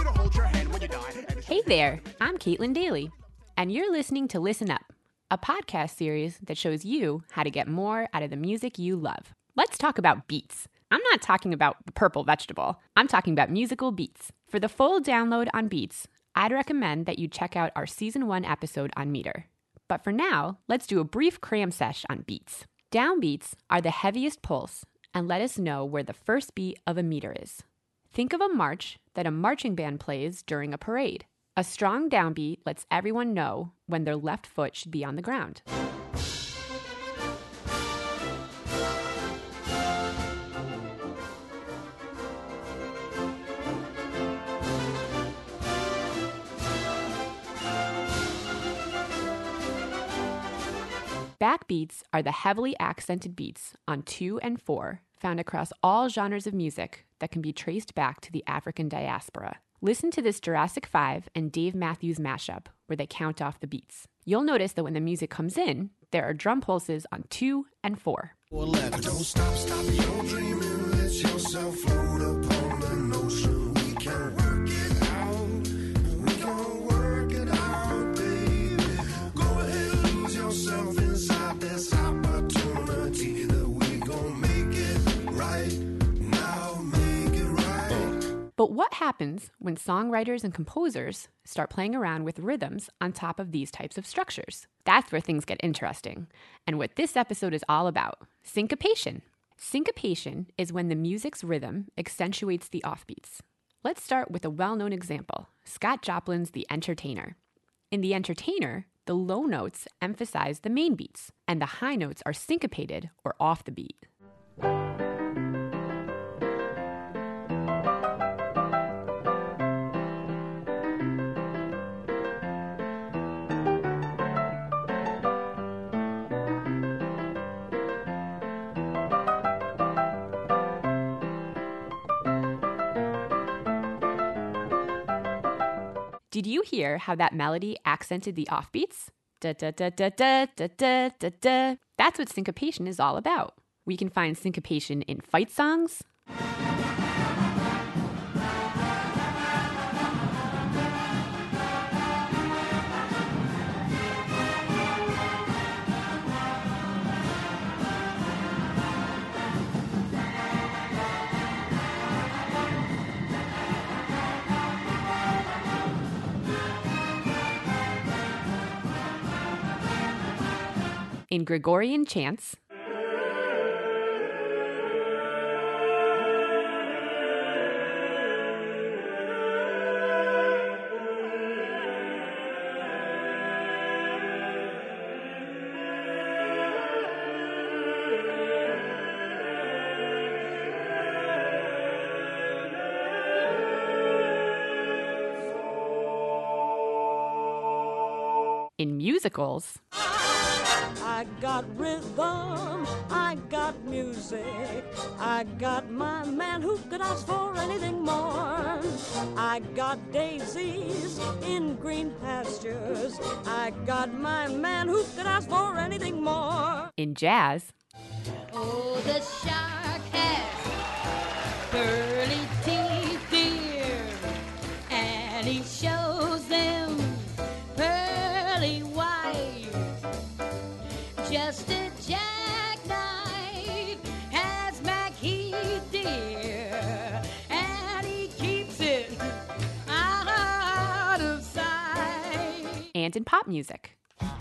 gonna hold your hand when you die. Hey there, I'm Caitlin Daly, and you're listening to Listen Up, a podcast series that shows you how to get more out of the music you love. Let's talk about beats. I'm not talking about the purple vegetable. I'm talking about musical beats. For the full download on Beats, I'd recommend that you check out our Season 1 episode on meter. But for now, let's do a brief cram sesh on beats. Downbeats are the heaviest pulse and let us know where the first beat of a meter is. Think of a march that a marching band plays during a parade. A strong downbeat lets everyone know when their left foot should be on the ground. Backbeats are the heavily accented beats on 2 and 4 found across all genres of music that can be traced back to the African diaspora. Listen to this Jurassic 5 and Dave Matthews mashup where they count off the beats. You'll notice that when the music comes in, there are drum pulses on 2 and 4. Don't stop your dreaming, let yourself float upon the ocean. We can work it out, we can work it out, baby. Go ahead and lose yourself inside this opportunity that we gon' make it right now, make it right. But what happens when songwriters and composers start playing around with rhythms on top of these types of structures? That's where things get interesting, and what this episode is all about: syncopation. Syncopation is when the music's rhythm accentuates the offbeats. Let's start with a well-known example, Scott Joplin's The Entertainer. In The Entertainer, the low notes emphasize the main beats, and the high notes are syncopated or off the beat. Did you hear how that melody accented the offbeats? Da da da da da da da da da. That's what syncopation is all about. We can find syncopation in fight songs, in Gregorian chants, in musicals, I got rhythm, I got music, I got my man, who could ask for anything more? I got daisies in green pastures, I got my man, who could ask for anything more? in jazz, Oh, the shark has pearly teeth, dear, and he shows them pearly white. Just a jackknife has Macheath, dear, and he keeps it out of sight. and in pop music.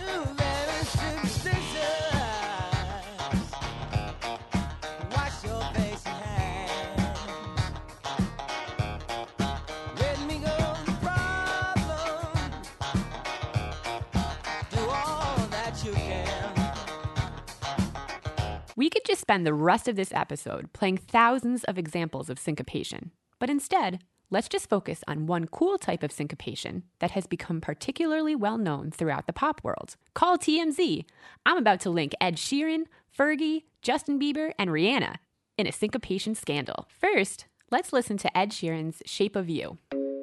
We could just spend the rest of this episode playing thousands of examples of syncopation, but instead, let's just focus on one cool type of syncopation that has become particularly well known throughout the pop world. Call TMZ. I'm about to link Ed Sheeran, Fergie, Justin Bieber, and Rihanna in a syncopation scandal. First, let's listen to Ed Sheeran's Shape of You.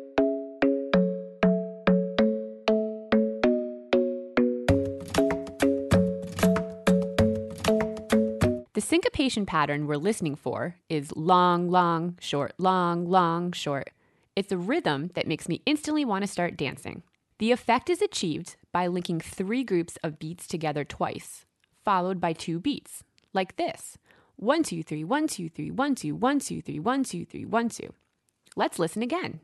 The syncopation pattern we're listening for is long, long, short, long, long, short. It's a rhythm that makes me instantly want to start dancing. The effect is achieved by linking 3 groups of beats together twice, followed by 2 beats, like this. 1, 2, 3, 1, 2, 3, 1, 2, 1, 2, 3, 1, 2, 3, 1, 2. Let's listen again.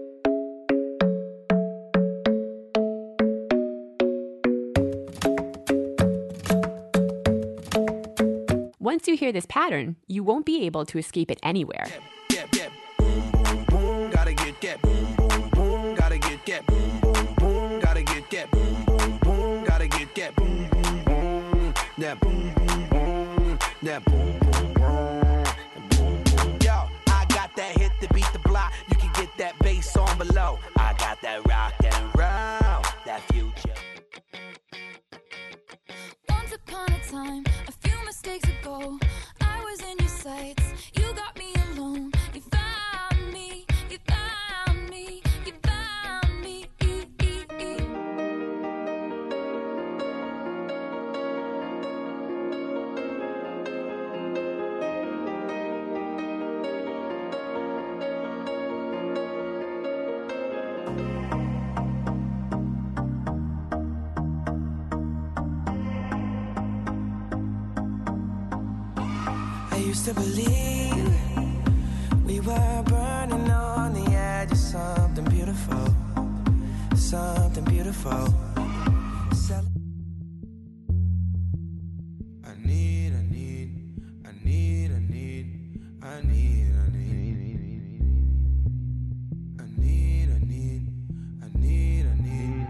Once you hear this pattern, you won't be able to escape it anywhere. Boom, boom, boom, gotta get that. Boom, boom, boom, gotta get that. Boom, boom, boom, gotta get that. Boom, boom, boom, gotta get that. Boom, boom, boom, that boom, boom, boom, that boom, boom, boom, boom. Yo, I got that hit to beat the block. You can get that bass on below. I got that rock and roll, that future. Once upon a time, a few mistakes ago, I was in your sights. You got me alone. You found me. You found me. You found me. I used to believe we were burning on the edge of something beautiful, something beautiful. I need, I need, I need, I need, I need, I need, I need, I need, I need, I need.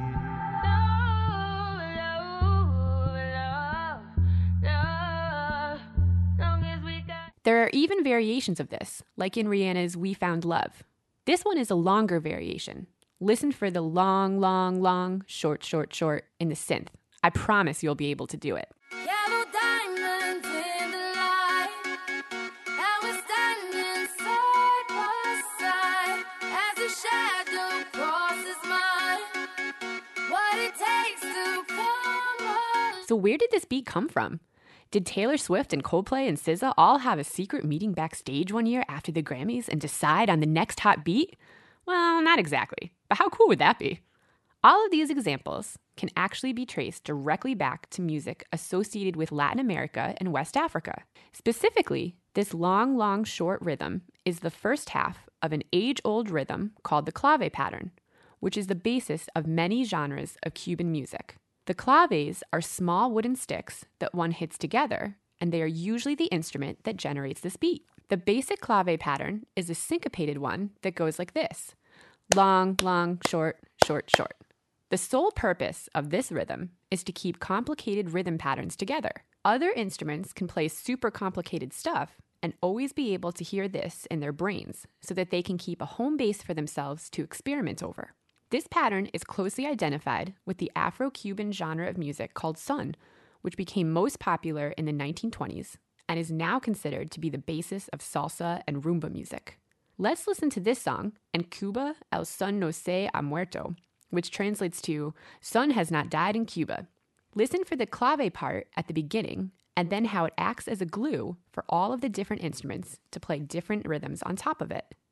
There are even variations of this, like in Rihanna's We Found Love. This one is a longer variation. Listen for the long, long, long, short, short, short in the synth. I promise you'll be able to do it. Yellow diamonds in the light, and we're standing side by side as a shadow crosses mine. What it takes to come alive. So where did this beat come from? Did Taylor Swift and Coldplay and SZA all have a secret meeting backstage one year after the Grammys and decide on the next hot beat? Well, not exactly, but how cool would that be? All of these examples can actually be traced directly back to music associated with Latin America and West Africa. Specifically, this long, long, short rhythm is the first half of an age-old rhythm called the clave pattern, which is the basis of many genres of Cuban music. The claves are small wooden sticks that one hits together, and they are usually the instrument that generates this beat. The basic clave pattern is a syncopated one that goes like this: long, long, short, short, short. The sole purpose of this rhythm is to keep complicated rhythm patterns together. Other instruments can play super complicated stuff and always be able to hear this in their brains so that they can keep a home base for themselves to experiment over. This pattern is closely identified with the Afro-Cuban genre of music called son, which became most popular in the 1920s and is now considered to be the basis of salsa and rumba music. Let's listen to this song, En Cuba el son no se ha muerto, which translates to "Sun has not died in Cuba." Listen for the clave part at the beginning and then how it acts as a glue for all of the different instruments to play different rhythms on top of it.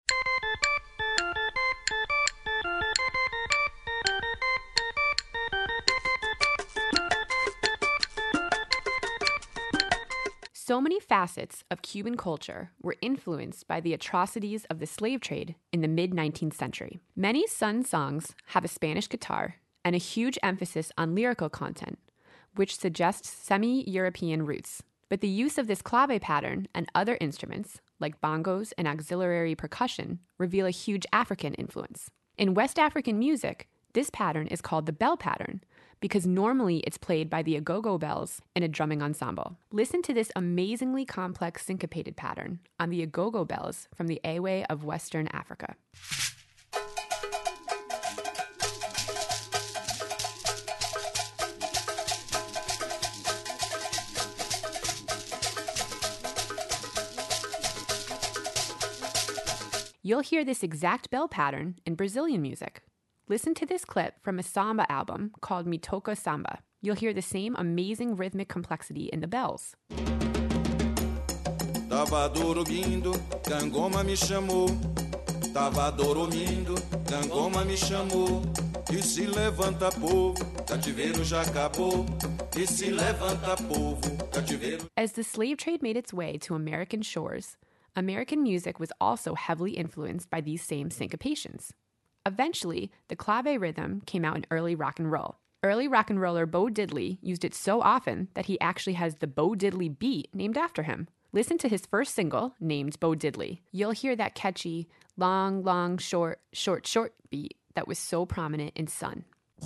So many facets of Cuban culture were influenced by the atrocities of the slave trade in the mid-19th century. Many son songs have a Spanish guitar and a huge emphasis on lyrical content, which suggests semi-European roots. But the use of this clave pattern and other instruments, like bongos and auxiliary percussion, reveal a huge African influence. In West African music, this pattern is called the bell pattern, because normally it's played by the agogo bells in a drumming ensemble. Listen to this amazingly complex syncopated pattern on the agogo bells from the Ewe of Western Africa. You'll hear this exact bell pattern in Brazilian music. Listen to this clip from a samba album called Me Toca Samba. You'll hear the same amazing rhythmic complexity in the bells. Tava dormindo, Gangoma me chamou. Tava dormindo, Gangoma me chamou. E se levanta, povo, cativeiro já acabou. E se levanta, povo, cativeiro. As the slave trade made its way to American shores, American music was also heavily influenced by these same syncopations. Eventually, the clave rhythm came out in early rock and roll. Early rock and roller Bo Diddley used it so often that he actually has the Bo Diddley beat named after him. Listen to his first single, named Bo Diddley. You'll hear that catchy, long, long, short, short, short beat that was so prominent in Sun.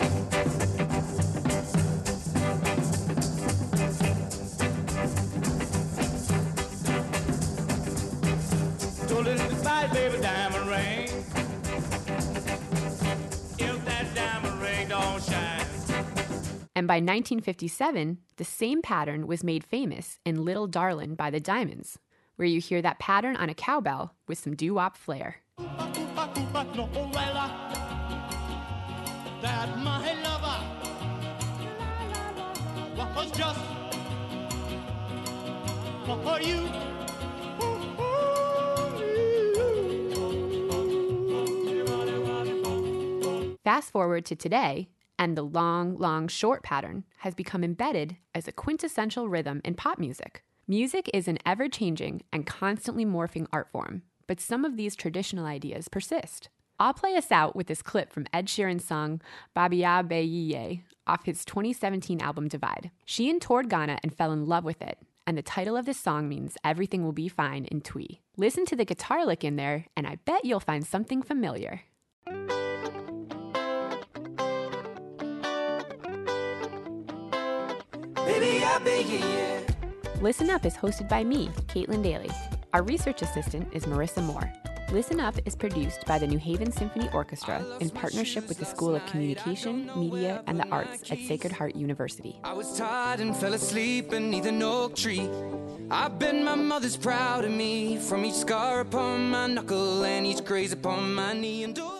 So little goodbye, baby, diamond ring. If that diamond ring don't shine. And by 1957, the same pattern was made famous in Little Darlin' by the Diamonds, where you hear that pattern on a cowbell with some doo-wop flair. That my lover was just for you. Fast forward to today, and the long, long, short pattern has become embedded as a quintessential rhythm in pop music. Music is an ever-changing and constantly morphing art form, but some of these traditional ideas persist. I'll play us out with this clip from Ed Sheeran's song Babia Be Ye off his 2017 album Divide. Sheeran toured Ghana and fell in love with it, and the title of this song means everything will be fine in Twi. Listen to the guitar lick in there, and I bet you'll find something familiar. Baby, I beg you, yeah. Listen Up is hosted by me, Caitlin Daly. Our research assistant is Marissa Moore. Listen Up is produced by the New Haven Symphony Orchestra in partnership with the School of Communication, Media, and the Arts at Sacred Heart University. I was tired and fell asleep beneath an oak tree. I bet my mother's proud of me, from each scar upon my knuckle and each graze upon my knee. And